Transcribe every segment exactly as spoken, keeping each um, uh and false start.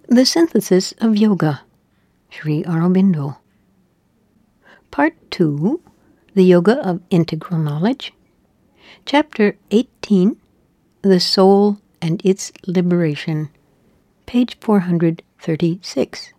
The Synthesis of Yoga, Sri Aurobindo. Part two, The Yoga of Integral Knowledge. Chapter eighteen, The Soul and Its Liberation, page four hundred thirty-six.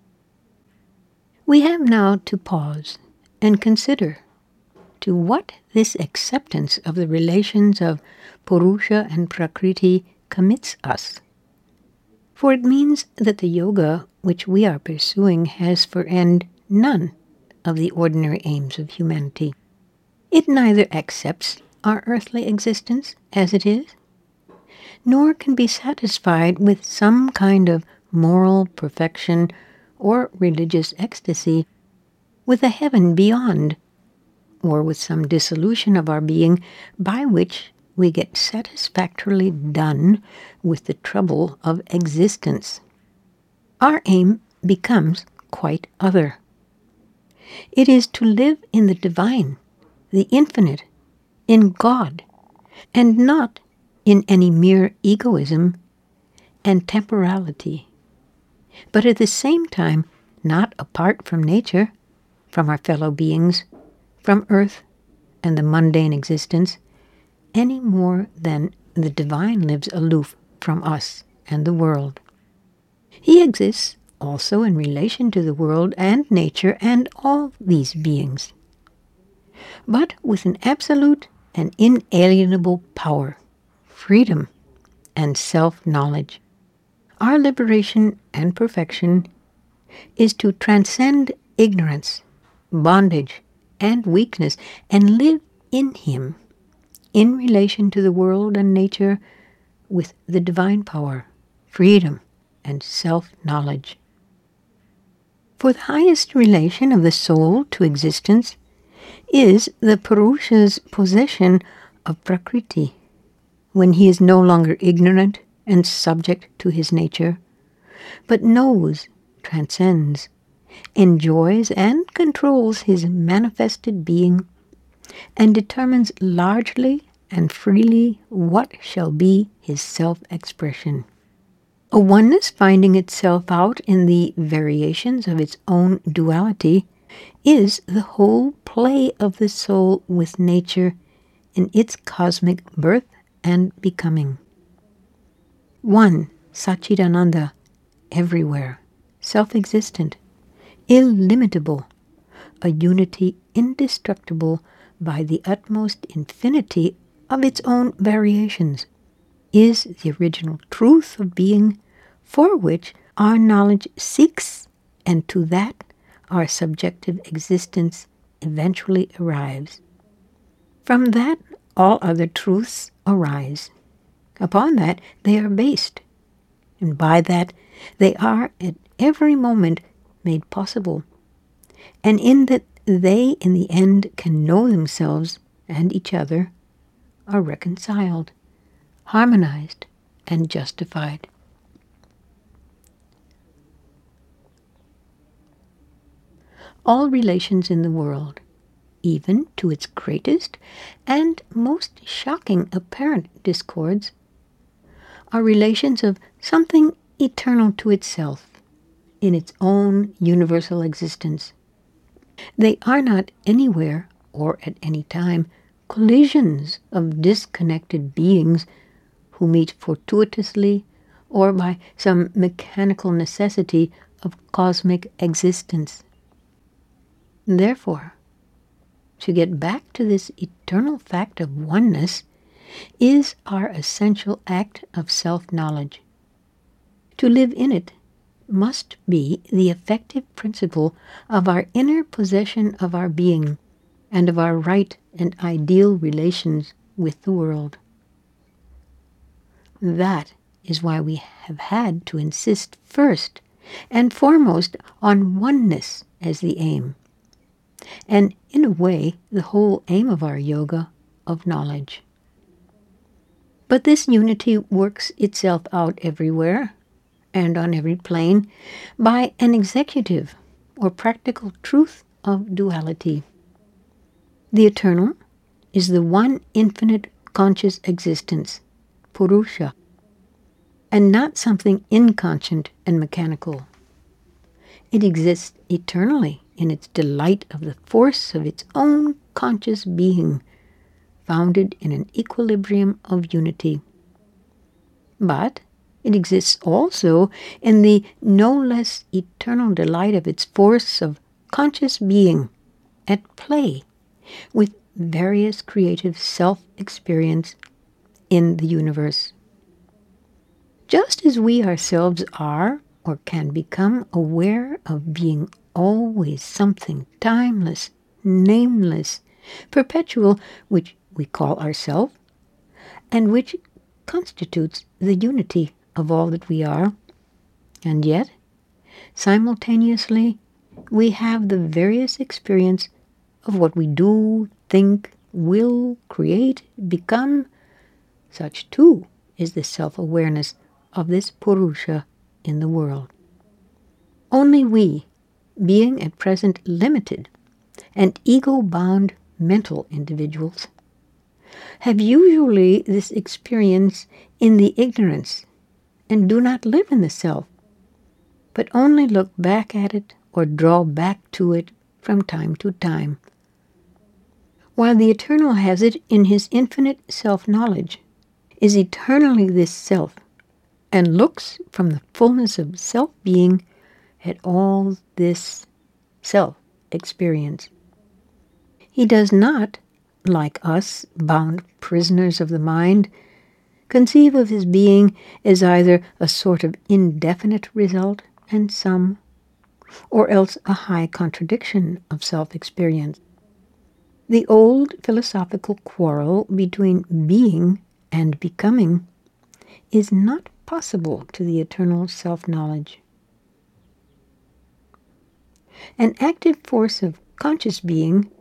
We have now to pause and consider to what this acceptance of the relations of Purusha and Prakriti commits us. For it means that the yoga which we are pursuing has for end none of the ordinary aims of humanity. It neither accepts our earthly existence as it is, nor can be satisfied with some kind of moral perfection or religious ecstasy, with a heaven beyond, or with some dissolution of our being by which we get satisfactorily done with the trouble of existence. Our aim becomes quite other. It is to live in the divine, the infinite, in God, and not in any mere egoism and temporality, but at the same time not apart from nature, from our fellow beings, from earth and the mundane existence, any more than the divine lives aloof from us and the world. He exists also in relation to the world and nature and all these beings, but with an absolute and inalienable power, freedom, and self-knowledge. Our liberation and perfection is to transcend ignorance, bondage, and weakness, and live in Him, in relation to the world and nature, with the divine power, freedom, and self-knowledge. For the highest relation of the soul to existence is the Purusha's possession of Prakriti, when he is no longer ignorant and subject to his nature, but knows, transcends, enjoys, and controls his manifested being, and determines largely and freely what shall be his self-expression. A oneness finding itself out in the variations of its own duality is the whole play of the soul with nature in its cosmic birth and becoming. One, Satchidananda, everywhere, self-existent, illimitable, a unity indestructible by the utmost infinity of its own variations, is the original truth of being, for which our knowledge seeks, and to that our subjective existence eventually arrives. From that all other truths arise. Upon that they are based, and by that they are at every moment made possible, and in that they in the end can know themselves and each other, are reconciled, harmonized, and justified. All relations in the world, even to its greatest and most shocking apparent discords, are relations of something eternal to itself, in its own universal existence. They are not anywhere, or at any time, collisions of disconnected beings who meet fortuitously or by some mechanical necessity of cosmic existence. Therefore, to get back to this eternal fact of oneness is our essential act of self-knowledge. To live in it must be the effective principle of our inner possession of our being and of our right and ideal relations with the world. That is why we have had to insist first and foremost on oneness as the aim, and in a way the whole aim of our yoga of knowledge. But this unity works itself out everywhere and on every plane by an executive or practical truth of duality. The eternal is the one infinite conscious existence, Purusha. and not something inconscient and mechanical. It exists eternally in its delight of the force of its own conscious being, founded in an equilibrium of unity. But it exists also in the no less eternal delight of its force of conscious being at play with various creative self-experience in the universe. Just as we ourselves are or can become aware of being always something timeless, nameless, perpetual, which we call ourself, and which constitutes the unity of all that we are, and yet, simultaneously, we have the various experience of what we do, think, will, create, become. Such, too, is the self-awareness of this Purusha in the world. Only we, being at present limited and ego-bound mental individuals, have usually this experience in the ignorance and do not live in the self, but only look back at it or draw back to it from time to time, while the Eternal has it in his infinite self-knowledge, is eternally this self, and looks from the fullness of self-being at all this self-experience. He does not, like us, bound prisoners of the mind, conceive of his being as either a sort of indefinite result and sum, or else a high contradiction of self-experience. The old philosophical quarrel between being and becoming is not possible to the eternal self-knowledge. An active force of conscious being,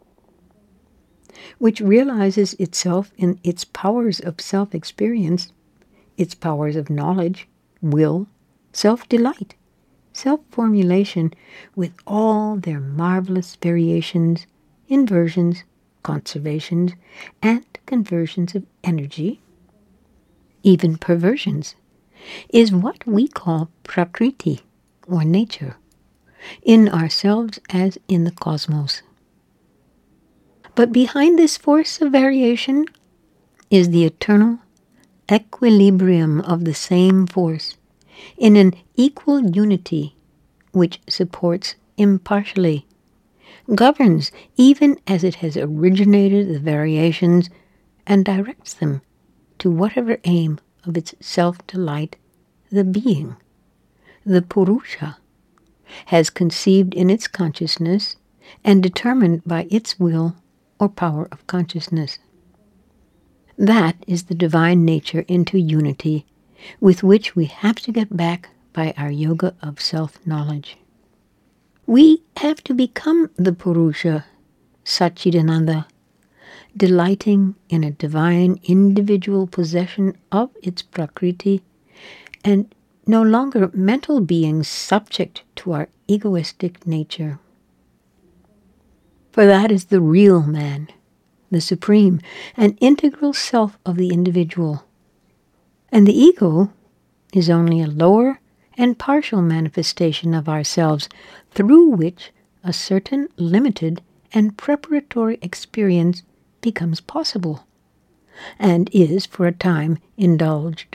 which realizes itself in its powers of self-experience, its powers of knowledge, will, self-delight, self-formulation, with all their marvelous variations, inversions, conservations, and conversions of energy, even perversions, is what we call Prakriti, or nature, in ourselves as in the cosmos. But behind this force of variation is the eternal equilibrium of the same force in an equal unity which supports impartially, governs even as it has originated the variations, and directs them to whatever aim of its self-delight the being, the Purusha, has conceived in its consciousness and determined by its will or power of consciousness. That is the divine nature into unity with which we have to get back by our yoga of self-knowledge. We have to become the Purusha, Satchidananda, delighting in a divine individual possession of its Prakriti, and no longer mental beings subject to our egoistic nature. For that is the real man, the supreme and integral self of the individual. And the ego is only a lower and partial manifestation of ourselves, through which a certain limited and preparatory experience becomes possible, and is for a time indulged.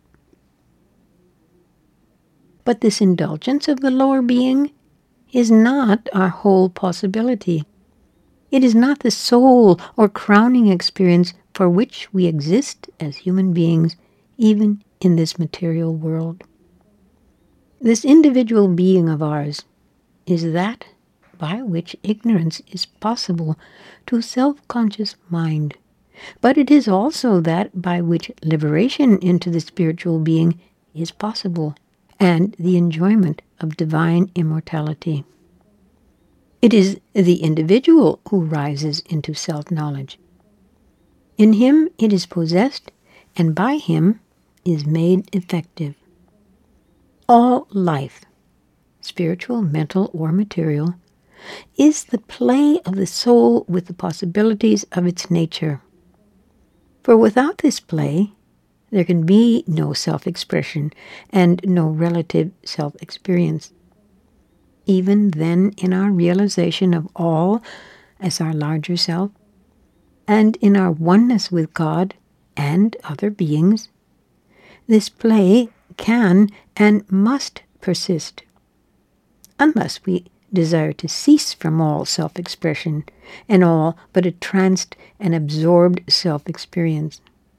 But this indulgence of the lower being is not our whole possibility. It is not the sole or crowning experience for which we exist as human beings, even in this material world. This individual being of ours is that by which ignorance is possible to self-conscious mind, but it is also that by which liberation into the spiritual being is possible, and the enjoyment of divine immortality. It is the individual who rises into self-knowledge. In him it is possessed, and by him is made effective. All life, spiritual, mental, or material, is the play of the soul with the possibilities of its nature. For without this play, there can be no self-expression and no relative self-experience. Even then, in our realization of all as our larger self, and in our oneness with God and other beings, this play can and must persist, unless we desire to cease from all self-expression and all but a tranced and absorbed self-experience.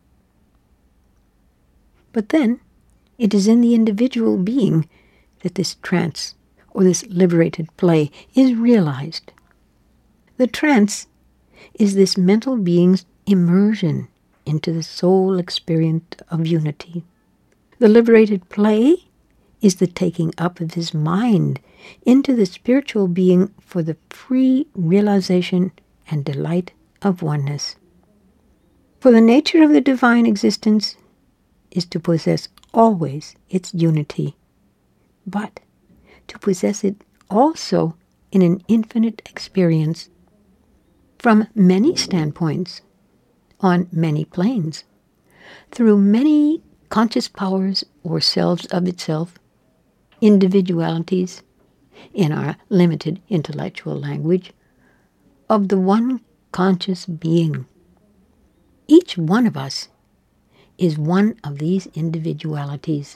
But then, it is in the individual being that this trance or this liberated play is realized. The trance is this mental being's immersion into the soul experience of unity. The liberated play is the taking up of his mind into the spiritual being for the free realization and delight of oneness. For the nature of the divine existence is to possess always its unity, but to possess it also in an infinite experience, from many standpoints, on many planes, through many conscious powers or selves of itself, individualities, in our limited intellectual language, of the one conscious being. Each one of us is one of these individualities.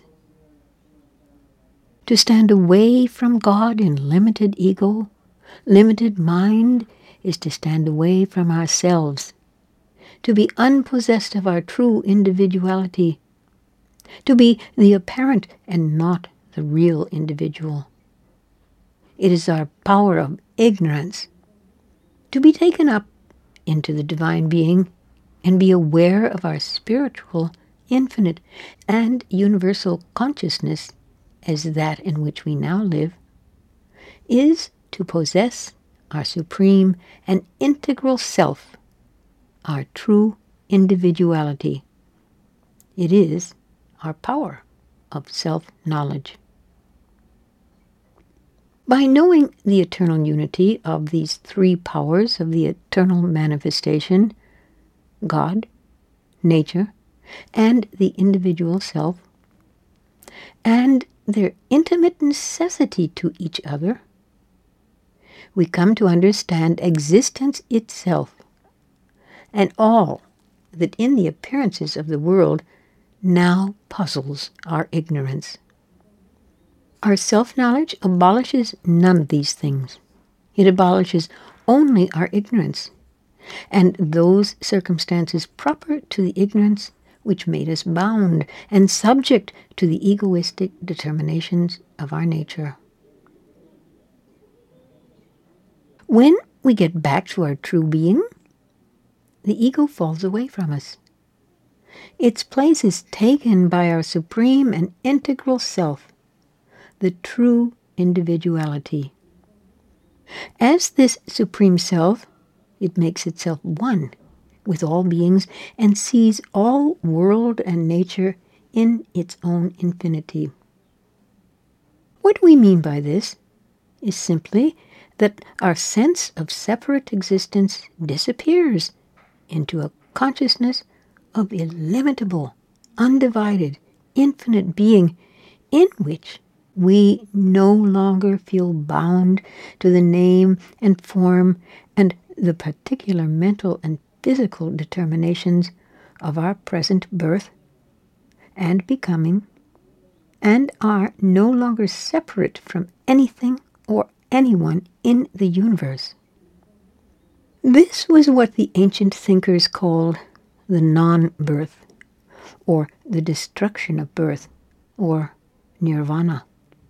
To stand away from God in limited ego, limited mind, is to stand away from ourselves, to be unpossessed of our true individuality, to be the apparent and not the real individual. It is our power of ignorance to be taken up into the divine being and be aware of our spiritual, infinite, and universal consciousness as that in which we now live, is to possess our supreme and integral self, our true individuality. It is our power of self-knowledge. By knowing the eternal unity of these three powers of the eternal manifestation, God, nature, and the individual self, and their intimate necessity to each other, we come to understand existence itself and all that in the appearances of the world now puzzles our ignorance. Our self-knowledge abolishes none of these things. It abolishes only our ignorance, and those circumstances proper to the ignorance which made us bound and subject to the egoistic determinations of our nature. When we get back to our true being, the ego falls away from us. Its place is taken by our supreme and integral self, the true individuality. As this supreme self, it makes itself one with all beings and sees all world and nature in its own infinity. What we mean by this is simply that our sense of separate existence disappears into a consciousness of illimitable, undivided, infinite being in which we no longer feel bound to the name and form and the particular mental and physical determinations of our present birth and becoming, and are no longer separate from anything or anyone in the universe. This was what the ancient thinkers called the non-birth, or the destruction of birth, or nirvana.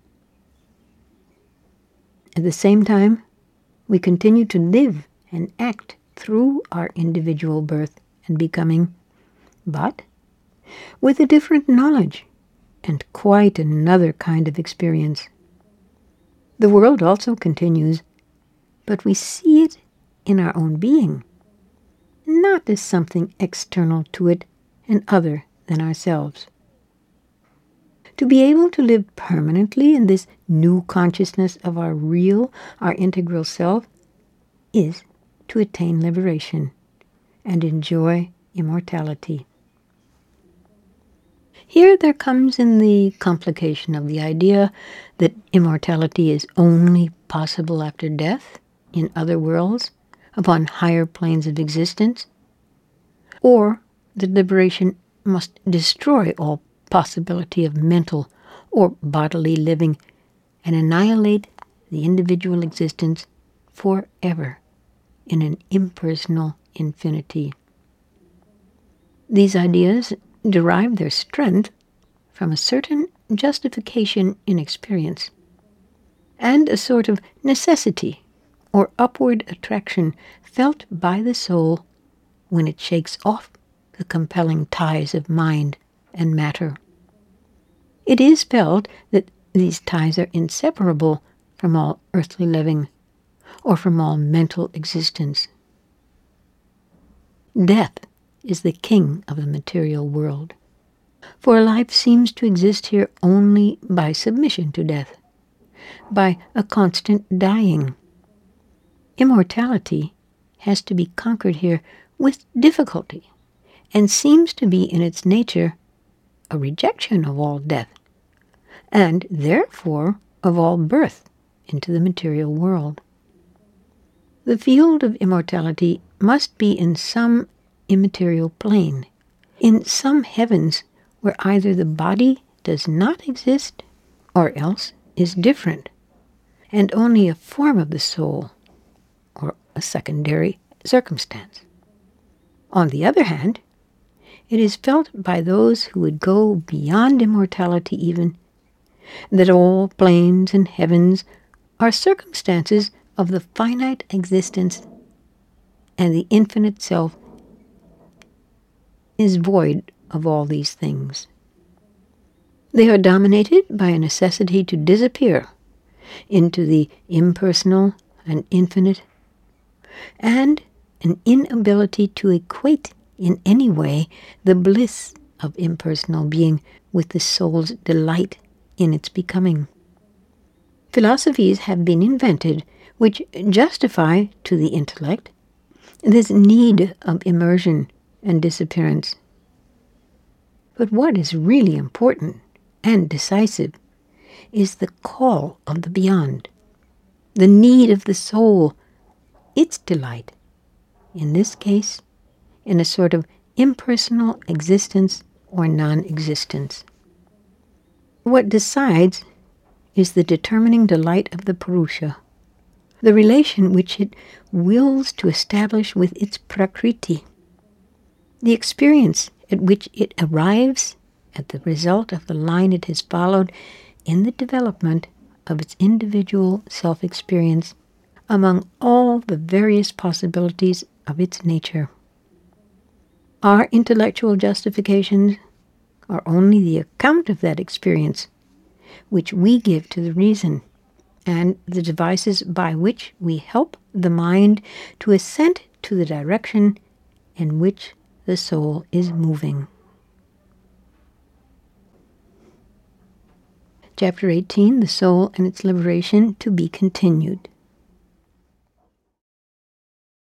At the same time, we continue to live and act through our individual birth and becoming, but with a different knowledge and quite another kind of experience. The world also continues, but we see it in our own being, not as something external to it and other than ourselves. To be able to live permanently in this new consciousness of our real, our integral self, is to attain liberation and enjoy immortality. Here there comes in the complication of the idea that immortality is only possible after death, in other worlds, upon higher planes of existence, or that liberation must destroy all possibility of mental or bodily living and annihilate the individual existence forever in an impersonal infinity. These ideas derive their strength from a certain justification in experience and a sort of necessity or upward attraction felt by the soul when it shakes off the compelling ties of mind and matter. It is felt that these ties are inseparable from all earthly living or from all mental existence. Death is the king of the material world, for life seems to exist here only by submission to death, by a constant dying. Immortality has to be conquered here with difficulty, and seems to be in its nature a rejection of all death, and therefore of all birth into the material world. The field of immortality must be in some immaterial plane, in some heavens where either the body does not exist or else is different, and only a form of the soul, or a secondary circumstance. On the other hand, it is felt by those who would go beyond immortality even, that all planes and heavens are circumstances of the finite existence, and the infinite self is void of all these things. They are dominated by a necessity to disappear into the impersonal and infinite, and an inability to equate in any way the bliss of impersonal being with the soul's delight in its becoming. Philosophies have been invented which justify to the intellect this need of immersion and disappearance. But what is really important and decisive is the call of the beyond, the need of the soul, its delight, in this case, in a sort of impersonal existence or non-existence. What decides is the determining delight of the Purusha, the relation which it wills to establish with its Prakriti, the experience at which it arrives at the result of the line it has followed in the development of its individual self-experience among all the various possibilities of its nature. Our intellectual justifications are only the account of that experience which we give to the reason, and the devices by which we help the mind to assent to the direction in which the soul is moving. Chapter eighteen, The Soul and Its Liberation, to be continued.